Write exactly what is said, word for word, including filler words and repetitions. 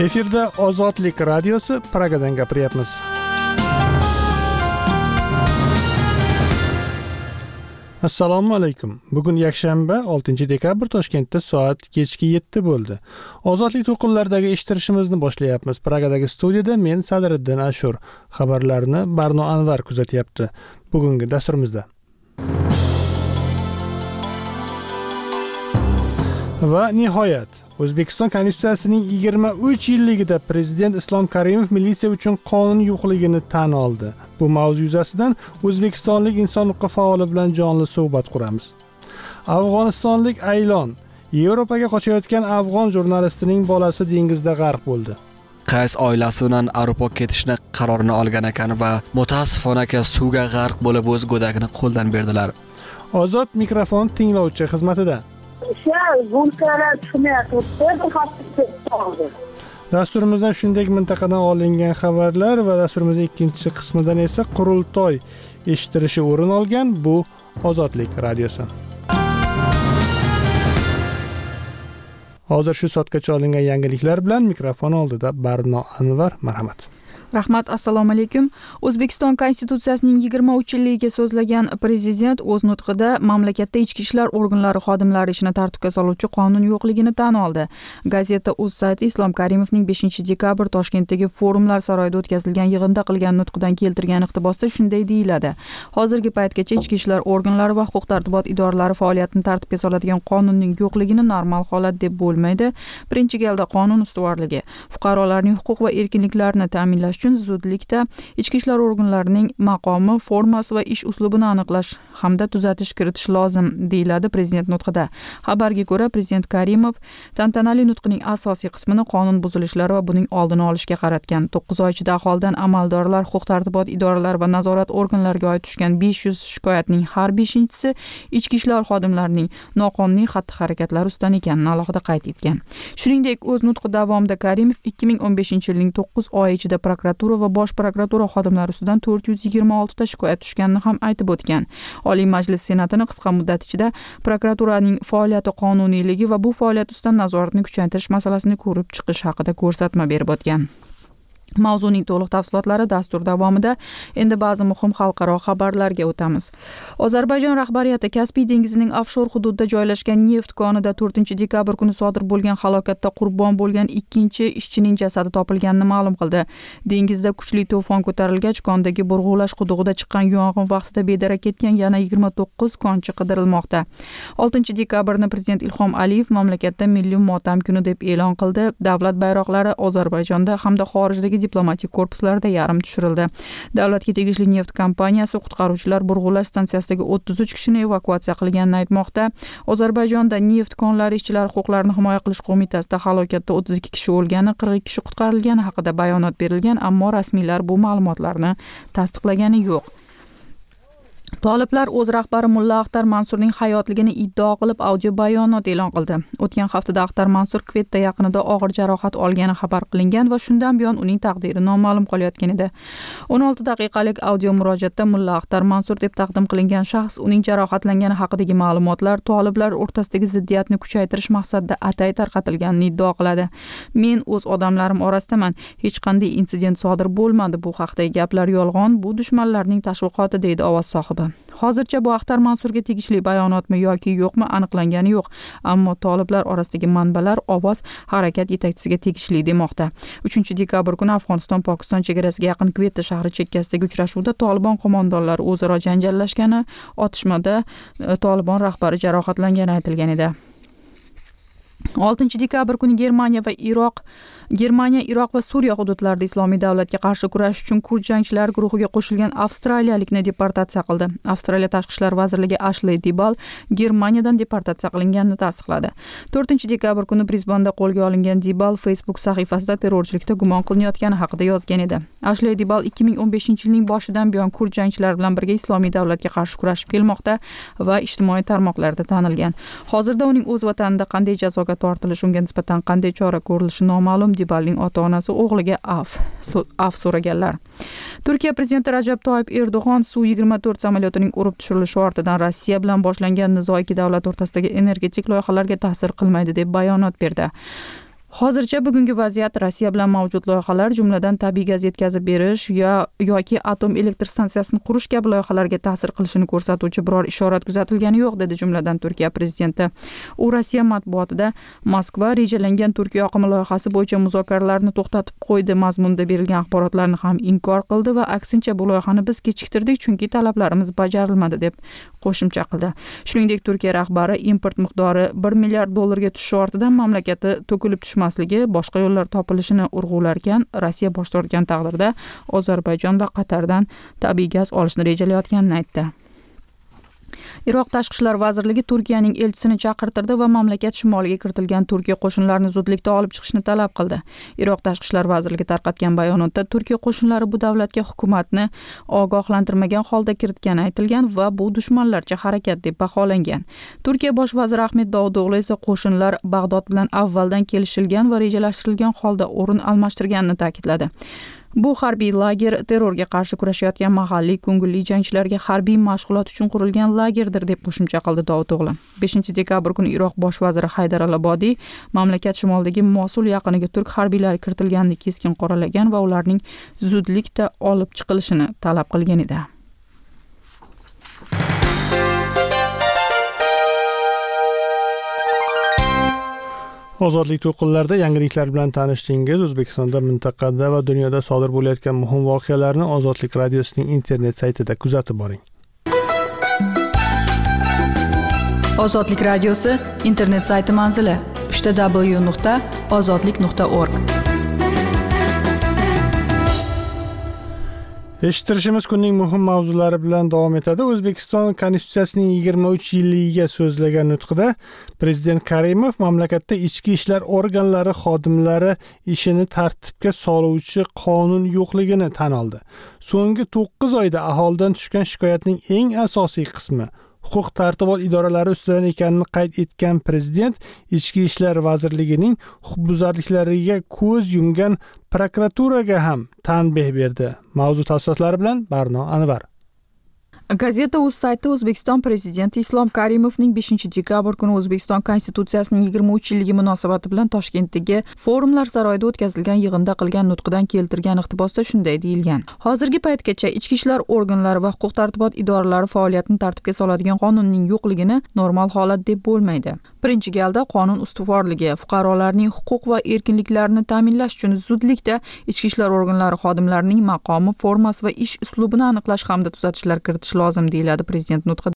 Efirda Ozodlik radiosi Pragadan gapiryapmiz. Assalomu alaykum. Bugun yakshanba oltinchi dekabr Toshkentda soat kechki yetti bo'ldi. Ozodlik to'lqinlaridagi eshittirishimizni boshlayapmiz. Pragadagi studiyada men Sadriddin Ashur. Xabarlarni Barno Anvar kuzatyapti. Bugungi dasturimizda va nihoyat O'zbekiston Konstitutsiyasining yigirma uch yilligida Prezident Islom Karimov militsiya uchun qonun yo'qligini tan oldi. Bu mavzu yuzasidan o'zbekistonlik inson huquqi faoli bilan jonli suhbat quramiz. Afg'onistonlik Aylon Yevropaga qochayotgan afg'on jurnalistining bolasi dengizda g'arq bo'ldi. Qays oilasi bilan Avropaga ketishni qarorini olgan ekan va mutaassifona suvga g'arq bo'lib o'z go'dagini qo'ldan berdilar. Ozod mikrofon tinglovchi xizmatida. Dasturimizdan shunday mintaqadan olingan xabarlar va dasturimizning ikkinchi qismidan esa qurultoy eshittirishi o'rin olgan. Bu Ozodlik radiosi. Hozir shu soatgacha olingan yangiliklar bilan mikrofon oldida Barno Anvar, marhamat. Rahmat, assalomu alaykum. O'zbekiston Konstitutsiyasining yigirma uch yilligiga so'zlagan Prezident o'z nutqida mamlakatda ichki ishlar organlari xodimlari ishini tartibga soluvchi qonun yo'qligini tan oldi. Gazeta o'z sayti Islom Karimovning beshinchi dekabr Toshkentdagi Forumlar saroyida o'tkazilgan yig'inda qilgan nutqidan keltirgan iqtibosda shunday deyiladi. Hozirgi paytgacha ichki ishlar organlari va huquq-tartibot idoralari faoliyatini tartibga soladigan qonunning yo'qligini normal holat deb bo'lmaydi. Birinchi galda qonun ustuvorligi, fuqarolarning huquq va erkinliklarini ta'minlash uchun zudlikda ichki ishlar organlarining maqomi, formasi va ish uslubini aniqlash hamda tuzatish kiritish lozim, deyiladi Prezident nutqida. Xabarga ko'ra, Prezident Karimov tantanali nutqining asosiy qismini qonun buzilishlari va buning oldini olishga qaratgan. to'qqiz oy ichida aholidan amaldorlar, huquq-tartibot idoralari va nazorat organlariga oid tushgan besh yuz shikoyatning har beshinchisi ichki ishlar xodimlarining noqonuniy xatti-harakatlari ustidan ekanini alohida qayd etgan. Shuningdek, o'z nutqi davomida Karimov ikki ming o'n beshinchi yilning to'qqiz oyi ichida prokuratura va bosh prokuratura xodimlari ustidan to'rt yuz yigirma olti ta shikoyat tushganini ham aytib o'tgan. Oliy Majlis Senatini qisqa muddat ichida prokuraturaning faoliyati qonuniyligi va bu faoliyat ustidan nazoratni kuchaytirish masalasini ko'rib chiqish haqida ko'rsatma berib o'tgan. Mavzuning to'liq tafsilotlari dastur davomida. Endi ba'zi muhim xalqaro xabarlarga o'tamiz. Ozarbayjon rahbariyati Kaspiy dengizining offshor hududida joylashgan neft konida to'rtinchi dekabr kuni sodir bo'lgan halokatda qurbon bo'lgan ikkinchi ishchining jasadi topilganini ma'lum qildi. Dengizda kuchli to'fon ko'tarilgach, kondagi burg'ulash qudug'ida chiqqan yong'in vaqtida bedarak ketgan yana yigirma to'qqiz konchi qidirilmoqda. oltinchi dekabrni Prezident Ilhom Aliyev mamlakatda milliy motam kuni deb e'lon qildi. Davlat bayroqlari Ozarbayjonda hamda xorijdagi diplomatik korpuslarda yarim tushirildi. Davlatga tegishli neft kompaniyasi qutqaruvchilar burg'ulash stansiyasidagi o'ttiz uch kishini evakuatsiya qilganini aytmoqda. Ozarbayjonda neft konlari ishchilari huquqlarini himoya qilish qo'mitasida halokatda o'ttiz ikki kishi o'lgani, qirq ikki kishi qutqarilgani haqida bayonot berilgan, ammo rasmiylar bu ma'lumotlarni tasdiqlagani yo'q. Toliblar o'z rahbari Mulla Axtar Mansurning hayotligini iddao qilib audio bayonot e'lon qildi. O'tgan haftada Axtar Mansur Kvetta yaqinida og'ir jarohat olgani xabar qilingan va shundan buyon uning taqdiri noma'lum qolayotgan edi. o'n olti daqiqalik audio murojaatda Mulla Axtar Mansur deb taqdim qilingan shaxs uning jarohatlangani haqidagi ma'lumotlar toliblar o'rtasidagi ziddiyatni kuchaytirish maqsadida atay tarqatilganini iddao qiladi. Men o'z odamlarim orasidaman. Hech qanday insident sodir bo'lmadi. Bu haqdagi gaplar yolg'on, bu dushmanlarning tashviqoti, deydi ovoz sohibi. Hozircha bu Axtar Mansurga tegishli bayonotmi yoki yo'qmi aniqlangani yo'q, ammo toliblar orasidagi manbalar ovoz harakat yetakchisiga tegishli demoqda. uchinchi dekabr kuni Afg'oniston-Pokiston chegarasiga yaqin Kvetta shahri chekkasidagi uchrashuvda Tolibon qo'mondonlari o'zaro janjallashgani, otishmada Tolibon rahbari jarohatlangani aytilgan edi. oltinchi dekabr kuni Germaniya va Iroq Germaniya, Iroq va Suriya hududlarida Islomiy davlatga qarshi kurash uchun kurd jangchilar guruhiga qo'shilgan avstraliyalikni deportatsiya qildi. Avstraliya Tashqi ishlar vazirligi Ashley Dibal Germaniyadan deportatsiya qilinganini tasdiqladi. to'rtinchi dekabr kuni Brisbanda qo'lga olingan Dibal Facebook sahifasida terrorchilikda gumon qilinayotgani haqida yozgan edi. Ashley Dibal ikki ming o'n beshinchi yilning boshidan buyon kurd jangchilar bilan birga Islomiy davlatga qarshi kurashib kelmoqda va ijtimoiy tarmoqlarda tanilgan. Hozirda uning o'z vatanida qanday jazoga tortilishi, unga nisbatan qanday chora ko'rilishi noma'lum. Dibalning ota-onasi o'g'liga af af so'raganlar. Turkiya prezidenti Rajab Toyyib Erdo'g'on Su yigirma to'rt samolyotining urib tushirilishi ortidan Rossiya bilan boshlangan nizo ikki davlat o'rtasidagi energetik loyihalarga ta'sir qilmaydi deb bayonot berdi. Hozircha bugungi vaziyat Rossiya bilan mavjud loyihalar, jumladan tabiiy gaz yetkazib berish yo yoki atom elektr stansiyasini qurish kabi loyihalarga ta'sir qilishini ko'rsatuvchi biror ishorat kuzatilgani yo'q, dedi jumladan Turkiya prezidenti. U Rossiya matbuotida Moskva rejalangan Turkiya oqimi loyihasi bo'yicha muzokaralarni to'xtatib qo'ydi mazmunida berilgan axborotlarni ham inkor qildi va aksincha bu loyihani biz kechiktirdik chunki talablarimiz bajarilmadi deb qo'shimcha qildi. Shuningdek, Turkiya rahbari import miqdori bir milliard dollarga tushishi ortidan mamlakati to'kilib tushmasligi, boshqa yo'llar topilishini urg'ularkan, Rossiya bosh tortgan taqdirda Ozarbayjon va Qatardan tabiiy gaz olishni rejalayotganini aytdi. Iroq Tashqi ishlar vazirligi Turkiyaning elchisini chaqirtirdi va mamlakat shimoliga kiritilgan Turkiya qo'shinlarini zudlikda olib chiqishni talab qildi. Iroq Tashqi ishlar vazirligi tarqatgan bayonotda Turkiya qo'shinlari bu davlatga hukumatni ogohlantirmagan holda kiritgani aytilgan va bu dushmanlarcha harakat deb baholangan. Turkiya bosh vaziri Ahmet Davuto'g'li esa qo'shinlar Bag'dod bilan avvaldan kelishilgan va rejalashtirilgan holda o'rin almashtirganini ta'kidladi. Bu harbiy lager terrorga qarshi kurashayotgan mahalliy ko'ngilli jangchilarga harbiy mashg'ulot uchun qurilgan lagerdir deb qo'shimcha qildi Davuto'g'li. beshinchi dekabr kuni Iroq bosh vaziri Haydar al-Abodiy mamlakat shimolidagi Mosul yaqiniga turk harbiylari kiritilganini keskin qoralagan va ularning zudlikda olib chiqilishini talab qilgan edi. Ozodlik to'lqinlarida yangiliklar bilan tanishdingiz. O'zbekistonda, mintaqada va dunyoda sodir bo'layotgan muhim voqealarni Ozodlik radiosining internet saytida kuzatib boring. Ozodlik radiosi internet sayti manzili uch w nuqta ozodlik nuqta org. Eshittirishimiz kunning muhim mavzulari bilan davom etadi. O'zbekiston Konstitutsiyasining yigirma uch yilligiga so'zlagan nutqida Prezident Karimov mamlakatda ichki ishlar organlari xodimlari ishini tartibga soluvchi qonun yo'qligini tan oldi. So'nggi to'qqiz oyda aholidan tushgan shikoyatning eng asosiy qismi huquq tartibot idoralari ustidan ekanini qayd etgan prezident Ichki ishlar vazirligining huquqbuzarliklariga ko'z yumgan prokuraturaga ham tanbeh berdi. Mavzu tafsilotlari bilan Barno Anvar. Gazeta o'z saytida O'zbekiston prezidenti Islom Karimovning beshinchi dekabr kuni O'zbekiston Konstitutsiyasining yigirma uch yilligi munosabati bilan Toshkentdagi Forumlar saroyida o'tkazilgan yig'inda qilgan nutqidan keltirgan iqtibosda shunday deyilgan: Hozirgi paytgacha ichki ishlar organlari va huquq tartibot idoralari faoliyatini tartibga soladigan qonunning yo'qligini normal holat deb bo'lmaydi. Birinchi galda qonun ustuvorligi, fuqarolarning huquq va erkinliklarini ta'minlash uchun zudlikda ichki ishlar organlari xodimlarining maqomi, formasi va ish uslubini aniqlash hamda tuzatishlar kiritish lozim, deyiladi prezident nutqida.